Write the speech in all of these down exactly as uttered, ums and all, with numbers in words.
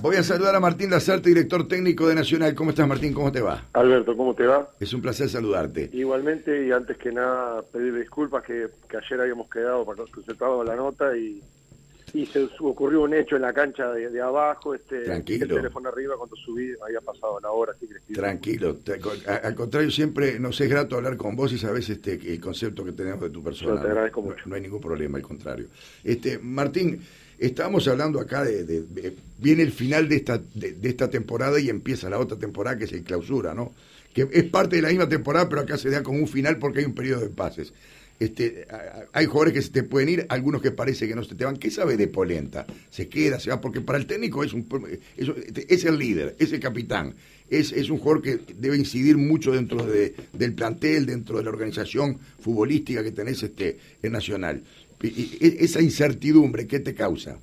Voy a saludar a Martín Lasarte, director técnico de Nacional. ¿Cómo estás, Martín? ¿Cómo te va? Alberto, ¿cómo te va? Es un placer saludarte. Igualmente, y antes que nada, pedir disculpas que, que ayer habíamos quedado para presentado la nota y, y se ocurrió un hecho en la cancha de, de abajo. Este, Tranquilo. El teléfono arriba, cuando subí, había pasado la hora. Así que Tranquilo. Te, a, al contrario, siempre nos es grato hablar con vos y sabés este, el concepto que tenemos de tu persona. Yo te agradezco no, mucho. No hay ningún problema, al contrario. Este, Martín, estábamos hablando acá de, de, de viene el final de esta de, de esta temporada y empieza la otra temporada, que es el clausura, ¿no? Que es parte de la misma temporada, pero acá se da como un final porque hay un periodo de pases. Este, hay jugadores que se te pueden ir, algunos que parece que no se te van. ¿Qué sabe de Polenta? ¿Se queda, se va? Porque para el técnico es un es, es el líder, es el capitán, es, es un jugador que debe incidir mucho dentro de, del plantel, dentro de la organización futbolística que tenés este, en Nacional. Y, y, esa incertidumbre, ¿qué te causa?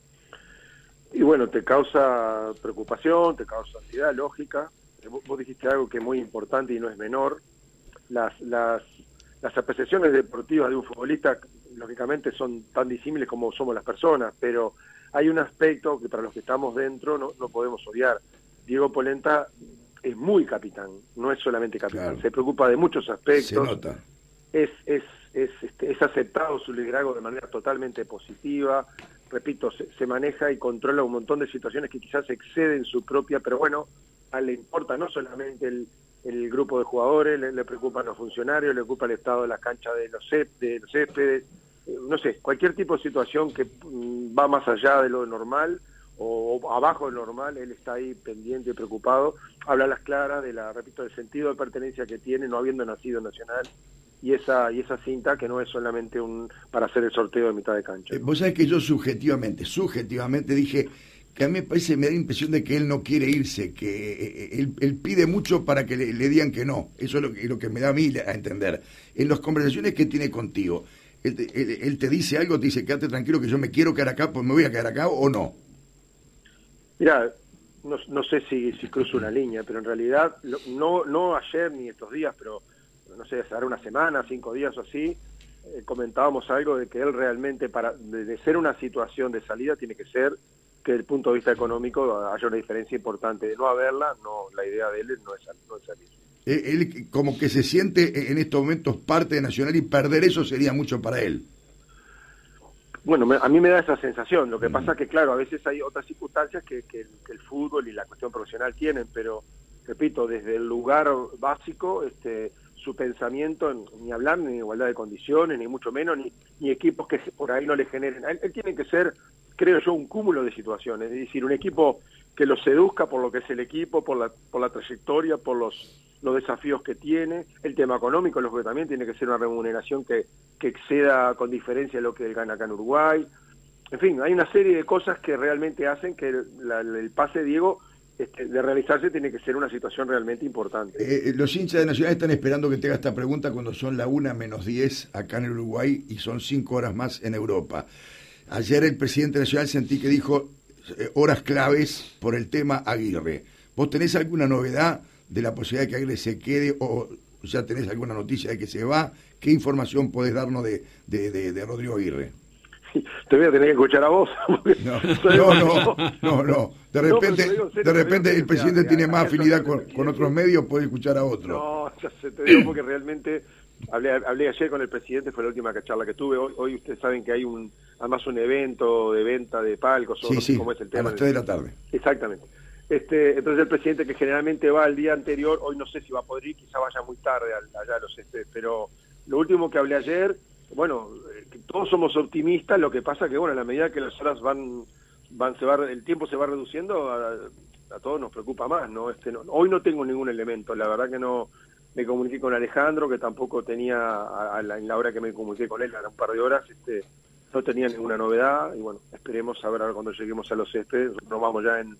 Y bueno, te causa preocupación, te causa ansiedad, lógica. Vos, vos dijiste algo que es muy importante y no es menor. Las, las Las apreciaciones deportivas de un futbolista, lógicamente, son tan disímiles como somos las personas, pero hay un aspecto que para los que estamos dentro no, no podemos obviar. Diego Polenta es muy capitán, no es solamente capitán, claro. Se preocupa de muchos aspectos. Se nota. Es, es, es, este, es aceptado su liderazgo de manera totalmente positiva. Repito, se, se maneja y controla un montón de situaciones que quizás exceden su propia, pero bueno, a él le importa no solamente el el grupo de jugadores, le, le preocupan los funcionarios, le preocupa el estado de la cancha de los, de los céspedes, eh, no sé, cualquier tipo de situación que mm, va más allá de lo normal o, o abajo de lo normal, él está ahí pendiente y preocupado, habla a las claras de la, repito, del sentido de pertenencia que tiene, no habiendo nacido en Nacional, y esa y esa cinta que no es solamente un para hacer el sorteo de mitad de cancha. Eh, vos sabés que yo subjetivamente, subjetivamente dije que a mí me parece, me da la impresión de que él no quiere irse, que eh, él, él pide mucho para que le, le digan que no. Eso es lo que, lo que me da a mí a entender. En las conversaciones que tiene contigo, él te, él, él te dice algo, te dice, quédate tranquilo que yo me quiero quedar acá, pues me voy a quedar acá, o no. Mirá, no, no sé si, si cruzo una línea, pero en realidad, no, no ayer ni estos días, pero no sé, hace una semana, cinco días o así, eh, comentábamos algo de que él realmente, para de, de ser una situación de salida, tiene que ser que desde el punto de vista económico haya una diferencia importante. De no haberla, no, la idea de él no es, no es salir. Él como que se siente en estos momentos parte de Nacional y perder eso sería mucho para él. Bueno, me, a mí me da esa sensación. Lo que mm. pasa es que, claro, a veces hay otras circunstancias que, que, que el fútbol y la cuestión profesional tienen, pero, repito, desde el lugar básico, este, su pensamiento, ni hablar ni igualdad de condiciones, ni mucho menos, ni, ni equipos que por ahí no le generen. Él, él tiene que ser, creo yo, un cúmulo de situaciones, es decir, un equipo que lo seduzca por lo que es el equipo, por la por la trayectoria, por los los desafíos que tiene, el tema económico, lo que también tiene que ser una remuneración que, que exceda con diferencia lo que él gana acá en Uruguay. En fin, hay una serie de cosas que realmente hacen que el, la, el pase de Diego este, de realizarse tiene que ser una situación realmente importante. Eh, los hinchas de Nacional están esperando que te haga esta pregunta cuando son la una menos diez acá en Uruguay y son cinco horas más en Europa. Ayer el presidente nacional sentí que dijo eh, horas claves por el tema Aguirre. ¿Vos tenés alguna novedad de la posibilidad de que Aguirre se quede o ya tenés alguna noticia de que se va? ¿Qué información podés darnos de, de, de, de Rodrigo Aguirre? Te voy a tener que escuchar a vos. No, no, no, no, no. De repente, no, serio, de repente el presidente sea, tiene más afinidad con, con otros medios, puede escuchar a otro. No, ya se te digo porque realmente hablé, hablé ayer con el presidente, fue la última charla que tuve. Hoy, hoy ustedes saben que hay un además un evento de venta de palcos, sí, o no sí, sé cómo es el tema. A las tres de la tarde. Exactamente. Este, entonces el presidente, que generalmente va el día anterior, hoy no sé si va a poder ir, quizá vaya muy tarde allá a los este, pero lo último que hablé ayer, bueno, que todos somos optimistas, lo que pasa que bueno, a la medida que las horas van, van se va, el tiempo se va reduciendo, a, a todos nos preocupa más, ¿no? Este, no, hoy no tengo ningún elemento, la verdad que no, me comuniqué con Alejandro, que tampoco tenía, a, a la, en la hora que me comuniqué con él, a un par de horas, este, no tenía ninguna novedad, y bueno, esperemos a ver ahora cuando lleguemos a los céspedes, nos vamos ya en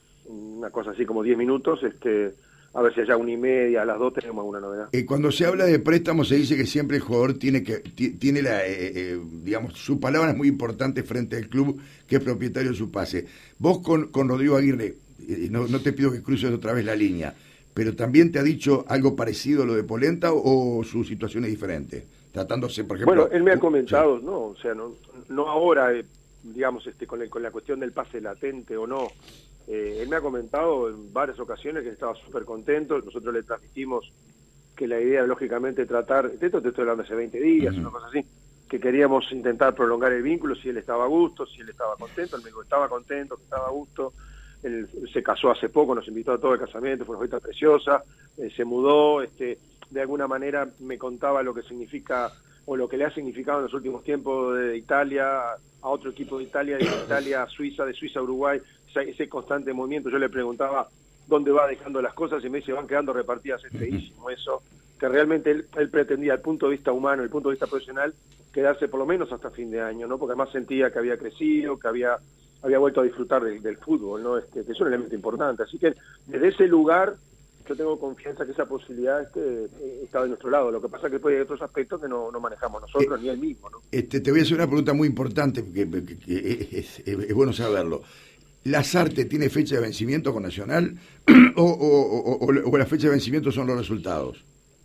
una cosa así como diez minutos, este, a ver si allá una y media, a las dos tenemos alguna novedad. Eh, cuando se habla de préstamos se dice que siempre el jugador tiene que tiene la, eh, eh, digamos, su palabra es muy importante frente al club que es propietario de su pase. Vos con, con Rodrigo Aguirre, eh, no, no te pido que cruces otra vez la línea, pero también te ha dicho algo parecido a lo de Polenta o, o su situación es diferente, tratándose, por ejemplo... Bueno, él me ha comentado, sí. no, o sea, no, no ahora... Eh, digamos, este, con, el, con la cuestión del pase latente o no, Eh, él me ha comentado en varias ocasiones que estaba súper contento. Nosotros le transmitimos que la idea, lógicamente, tratar, esto te estoy hablando hace veinte días, uh-huh. una cosa así, que queríamos intentar prolongar el vínculo si él estaba a gusto, si él estaba contento. Él me dijo que estaba contento, que estaba a gusto. Él se casó hace poco, nos invitó a todo el casamiento, fue una fiesta preciosa, eh, se mudó, este, de alguna manera me contaba lo que significa, o lo que le ha significado en los últimos tiempos de Italia a otro equipo de Italia, de Italia a Suiza, de Suiza a Uruguay, ese, ese constante movimiento. Yo le preguntaba dónde va dejando las cosas y me dice, van quedando repartidas. Es feísimo eso, que realmente él, él pretendía, desde el punto de vista humano, desde el punto de vista profesional, quedarse por lo menos hasta fin de año, ¿no? Porque además sentía que había crecido, que había había vuelto a disfrutar del, del fútbol, ¿no? Este, que es un elemento importante. Así que desde ese lugar yo tengo confianza que esa posibilidad este, está de nuestro lado. Lo que pasa es que después hay otros aspectos que no, no manejamos nosotros, eh, ni él mismo, ¿no? Este, te voy a hacer una pregunta muy importante, que, que, que es, es, es bueno saberlo. ¿Lazarte tiene fecha de vencimiento con Nacional o, o, o, o la fecha de vencimiento son los resultados?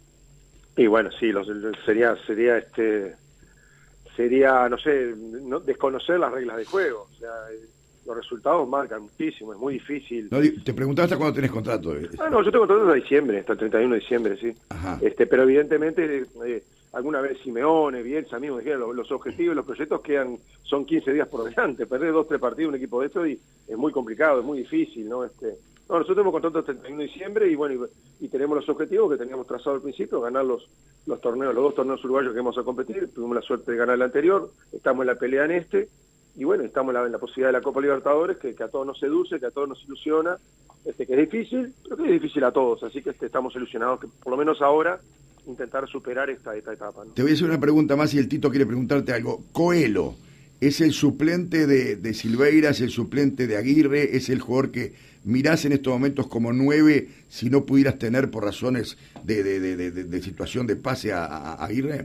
Y bueno, sí, los, sería, sería este... sería, no sé, no, desconocer las reglas de juego. O sea, los resultados marcan muchísimo, es muy difícil. No, te preguntaba hasta cuándo tenés contrato. Ah, no, yo tengo contrato hasta diciembre, hasta el treinta y uno de diciembre, sí. Ajá. Este, pero evidentemente, eh, alguna vez Simeone, Bielsa, mismo dijeron, los, los objetivos, los proyectos quedan, son quince días por delante. Perder dos, tres partidos un equipo de esto y es muy complicado, es muy difícil, ¿no? Este, no, nosotros tenemos contrato hasta el treinta y uno de diciembre y bueno, y, y tenemos los objetivos que teníamos trazado al principio, ganar los los torneos, los dos torneos uruguayos que vamos a competir. Tuvimos la suerte de ganar el anterior, estamos en la pelea en este, y bueno, estamos en la, en la posibilidad de la Copa Libertadores, que, que a todos nos seduce, que a todos nos ilusiona, este, que es difícil, pero que es difícil a todos, así que este, estamos ilusionados que por lo menos ahora intentar superar esta, esta etapa, ¿no? Te voy a hacer una pregunta más y el Tito quiere preguntarte algo. Coelho, ¿es el suplente de, de Silveira, es el suplente de Aguirre, es el jugador que mirás en estos momentos como nueve si no pudieras tener por razones de, de, de, de, de situación de pase a, a, a Aguirre?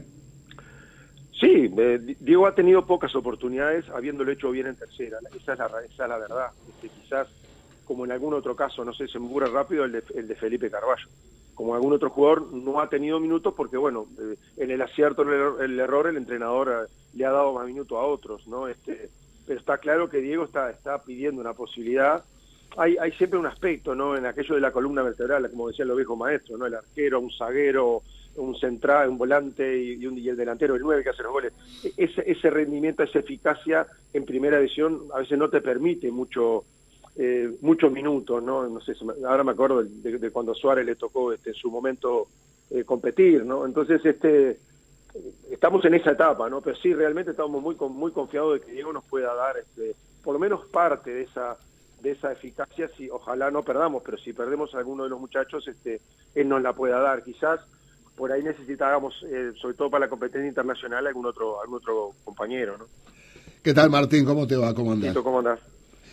Sí, eh, Diego ha tenido pocas oportunidades habiéndolo hecho bien en tercera, esa es la, esa es la verdad. Este, quizás, como en algún otro caso, no sé, se me ocurre rápido el de, el de Felipe Carballo. Como algún otro jugador no ha tenido minutos porque, bueno, eh, en el acierto, el error, el error, el entrenador eh, le ha dado más minutos a otros, ¿no? Este, pero está claro que Diego está, está pidiendo una posibilidad. Hay, hay siempre un aspecto, ¿no? En aquello de la columna vertebral, como decían los viejos maestros, ¿no? El arquero, un zaguero, un central, un volante y, y, un, y el delantero, el nueve que hace los goles. Ese, ese rendimiento, esa eficacia en primera división a veces no te permite mucho eh, muchos minutos, ¿no? No sé, ahora me acuerdo de, de cuando a Suárez le tocó este, en su momento eh, competir, ¿no? Entonces, este estamos en esa etapa, ¿no? Pero sí, realmente estamos muy muy confiados de que Diego nos pueda dar este, por lo menos parte de esa de esa eficacia, si ojalá no perdamos, pero si perdemos a alguno de los muchachos, este él nos la pueda dar. Quizás por ahí necesitábamos, eh, sobre todo para la competencia internacional, algún otro algún otro compañero, ¿no? ¿Qué tal, Martín? ¿Cómo te va? ¿Cómo andás? Tito, ¿cómo andás?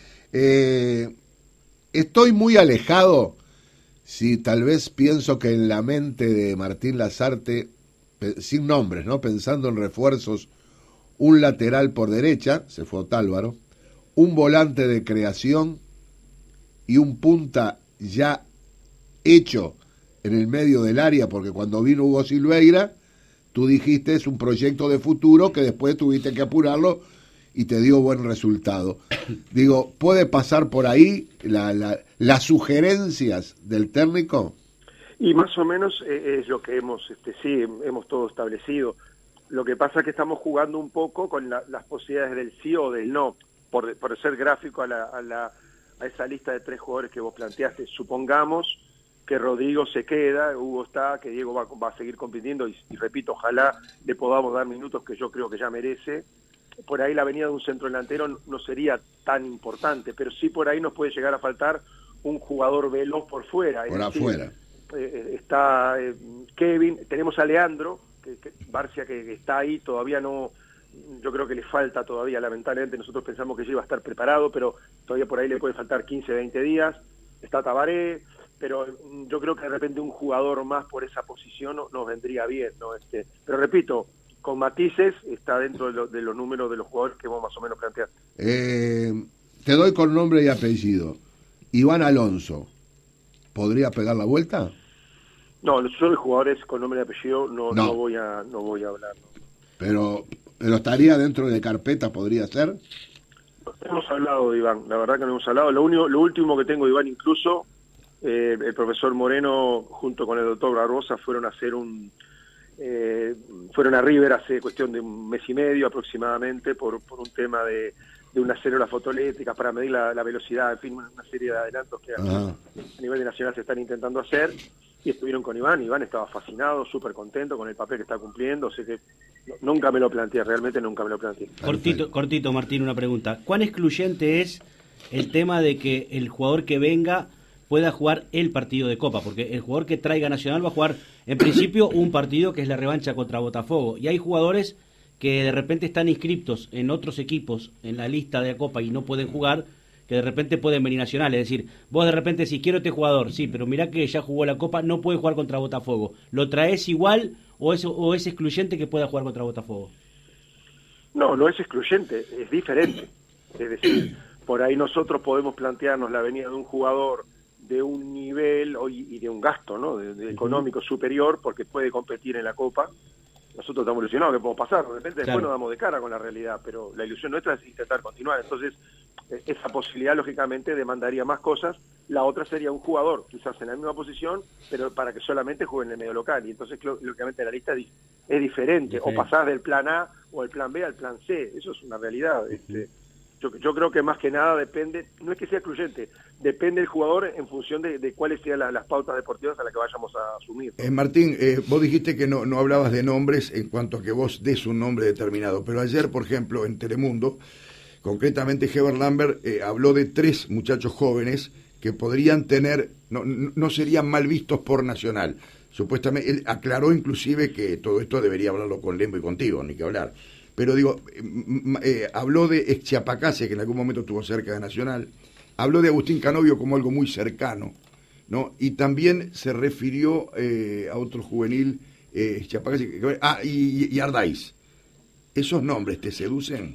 Eh, estoy muy alejado, si tal vez pienso que en la mente de Martín Lazarte, sin nombres, ¿no? Pensando en refuerzos, un lateral por derecha, se fue Otálvaro, un volante de creación y un punta ya hecho en el medio del área, porque cuando vino Hugo Silveira, tú dijiste es un proyecto de futuro que después tuviste que apurarlo y te dio buen resultado. Digo, ¿puede pasar por ahí la, la, las sugerencias del técnico? Y más o menos eh, es lo que hemos, este, sí, hemos todo establecido. Lo que pasa es que estamos jugando un poco con la, las posibilidades del sí o del no, por, por ser gráfico a, la, a, la, a esa lista de tres jugadores que vos planteaste. Supongamos que Rodrigo se queda, Hugo está, que Diego va, va a seguir compitiendo y, y repito, ojalá le podamos dar minutos que yo creo que ya merece. Por ahí la venida de un centro delantero no sería tan importante, pero sí por ahí nos puede llegar a faltar un jugador veloz por fuera. Por afuera. Eh, está eh, Kevin, tenemos a Leandro, que, que Barcia que, que está ahí, todavía no, yo creo que le falta todavía, lamentablemente nosotros pensamos que ya iba a estar preparado, pero todavía por ahí le puede faltar quince, veinte días. Está Tabaré, pero yo creo que de repente un jugador más por esa posición nos no vendría bien, ¿no? Este, pero repito, con matices, está dentro de, lo, de los números de los jugadores que vos más o menos planteaste. Eh, te doy con nombre y apellido. Iván Alonso, ¿podría pegar la vuelta? No, yo de jugadores con nombre y apellido no, no. no voy a no voy a hablar. ¿No? Pero, pero estaría dentro de carpeta, ¿podría ser? Hemos hablado de Iván, la verdad que no hemos hablado. Lo único, lo último que tengo de Iván, incluso eh, el profesor Moreno junto con el doctor Barbosa fueron a hacer un eh, fueron a River hace cuestión de un mes y medio aproximadamente por, por un tema de, de unas células fotoeléctricas para medir la, la velocidad, en fin, una serie de adelantos que a, a nivel de nacional se están intentando hacer, y estuvieron con Iván. Iván estaba fascinado, súper contento con el papel que está cumpliendo, o sea que nunca me lo planteé, realmente nunca me lo planteé. Cortito, cortito, Martín, una pregunta. ¿Cuán excluyente es el tema de que el jugador que venga pueda jugar el partido de Copa? Porque el jugador que traiga Nacional va a jugar, en principio, un partido que es la revancha contra Botafogo. Y hay jugadores que de repente están inscriptos en otros equipos en la lista de Copa y no pueden jugar, que de repente pueden venir Nacional. Es decir, vos de repente si quiero este jugador, sí, pero mirá que ya jugó la Copa, no puede jugar contra Botafogo. ¿Lo traes igual o es, o es excluyente que pueda jugar contra Botafogo? No, no es excluyente, es diferente. Es decir, por ahí nosotros podemos plantearnos la venida de un jugador de un nivel y de un gasto, ¿no? de, de económico superior, porque puede competir en la Copa. Nosotros estamos ilusionados que podemos pasar, de repente después Claro. nos damos de cara con la realidad, pero la ilusión nuestra es intentar continuar. Entonces, esa posibilidad lógicamente demandaría más cosas. La otra sería un jugador, quizás en la misma posición, pero para que solamente juegue en el medio local. Y entonces, lógicamente, la lista es diferente. Diferente. O pasás del plan A o el plan B al plan C. Eso es una realidad. Uh-huh. Este, yo, yo creo que más que nada depende, no es que sea excluyente, depende del jugador en función de, de cuáles sean la, las pautas deportivas a las que vayamos a asumir. Eh, Martín, eh, vos dijiste que no, no hablabas de nombres en cuanto a que vos des un nombre determinado, pero ayer, por ejemplo, en Telemundo, concretamente Heber Lambert eh, habló de tres muchachos jóvenes que podrían tener, no, no serían mal vistos por Nacional. Supuestamente, él aclaró inclusive que todo esto debería hablarlo con Lembo y contigo, ni que hablar. Pero digo, eh, eh, habló de Exchiapacase, que en algún momento estuvo cerca de Nacional, habló de Agustín Canovio como algo muy cercano, ¿no? Y también se refirió eh, a otro juvenil, eh, Exchiapacase, que, ah, y, y Ardáiz. ¿Esos nombres te seducen?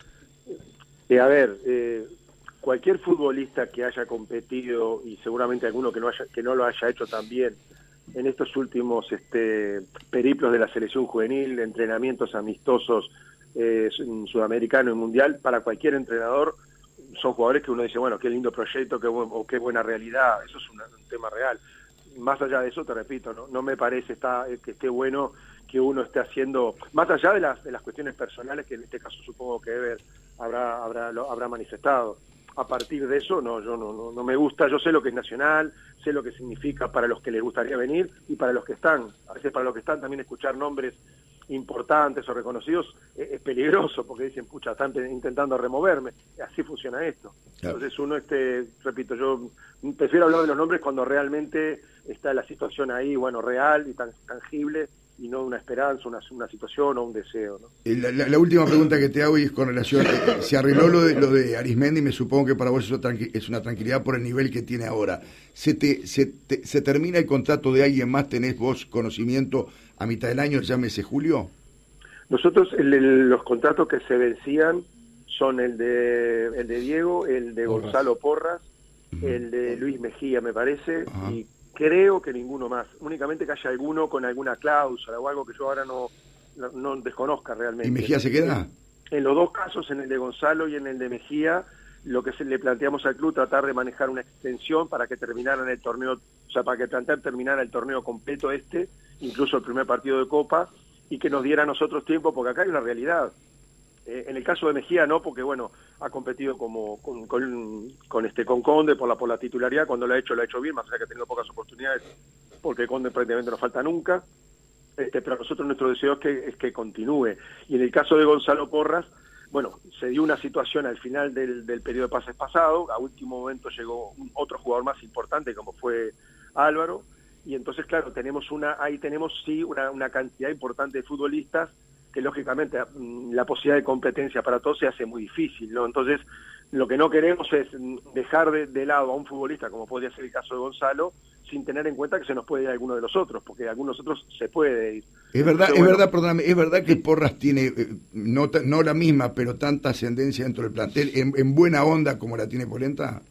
Eh, a ver, eh, cualquier futbolista que haya competido, y seguramente alguno que no haya, que no lo haya hecho también, en estos últimos este, periplos de la selección juvenil, entrenamientos amistosos eh, sudamericano y mundial, para cualquier entrenador son jugadores que uno dice, bueno, qué lindo proyecto, qué buen, o qué buena realidad. Eso es una, un tema real. Más allá de eso, te repito, no, no me parece está, que esté bueno que uno esté haciendo, más allá de las, de las cuestiones personales que en este caso supongo que Ever habrá, habrá, lo, habrá manifestado. A partir de eso, no, yo no, no, no me gusta. Yo sé lo que es Nacional, sé lo que significa para los que les gustaría venir y para los que están. A veces para los que están también escuchar nombres importantes o reconocidos es, es peligroso, porque dicen, pucha, están intentando removerme. Así funciona esto. Claro. Entonces uno, este, repito, yo prefiero hablar de los nombres cuando realmente está la situación ahí, bueno, real y tan tangible, y no una esperanza, una, una situación o un deseo, ¿no? La, la, la última pregunta que te hago y es con relación, eh, se arregló lo de, lo de Arismendi, me supongo que para vos eso tranqui- es una tranquilidad por el nivel que tiene ahora. ¿Se, te, se, te, ¿Se termina el contrato de alguien más? ¿Tenés vos conocimiento a mitad del año, llámese julio? Nosotros el, el, los contratos que se vencían son el de el de Diego, el de Porras. Gonzalo Porras, uh-huh. el de Luis Mejía, me parece, uh-huh. y creo que ninguno más, únicamente que haya alguno con alguna cláusula o algo que yo ahora no, no, no desconozca realmente. ¿Y Mejía se queda? En, en los dos casos, en el de Gonzalo y en el de Mejía, lo que se le planteamos al club, tratar de manejar una extensión para que terminaran el torneo, o sea, para que plantear terminar el torneo completo este, incluso el primer partido de Copa, y que nos diera a nosotros tiempo, porque acá hay una realidad. Eh, en el caso de Mejía no, porque bueno, ha competido como con, con, con este con Conde por la por la titularidad, cuando lo ha hecho, lo ha hecho bien, más allá que ha tenido pocas oportunidades, porque Conde prácticamente no falta nunca, este, pero a nosotros nuestro deseo es que, es que continúe. Y en el caso de Gonzalo Porras, bueno, se dio una situación al final del, del periodo de pases pasado, a último momento llegó un, otro jugador más importante como fue Álvaro, y entonces claro, tenemos una ahí tenemos sí una, una cantidad importante de futbolistas que lógicamente la posibilidad de competencia para todos se hace muy difícil, ¿no? Entonces, lo que no queremos es dejar de, de lado a un futbolista, como podría ser el caso de Gonzalo, sin tener en cuenta que se nos puede ir alguno de los otros, porque algunos otros se puede ir. Es verdad, pero, es bueno, verdad, perdóname, es verdad que Porras tiene, eh, no, no la misma, pero tanta ascendencia dentro del plantel, en, en buena onda como la tiene Polenta.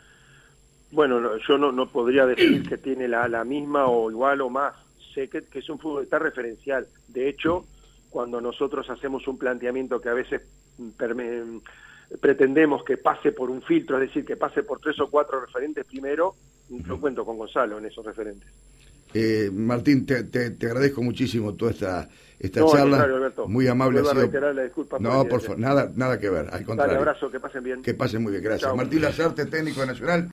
Bueno, no, yo no, no podría decir que tiene la, la misma o igual o más. Sé que, que es un futbolista referencial. De hecho, cuando nosotros hacemos un planteamiento que a veces perme, pretendemos que pase por un filtro, es decir, que pase por tres o cuatro referentes primero, yo cuento con Gonzalo en esos referentes. Eh, Martín, te, te, te agradezco muchísimo toda esta, esta No, al charla. contrario, Alberto. Muy amable. Vuelvo Ha a sido... reiterar la disculpa por No, el por día. favor, nada, nada que ver. Al contrario. Dale, abrazo, que pasen bien. Que pasen muy bien, gracias. Chao. Martín Lasarte, técnico de Nacional.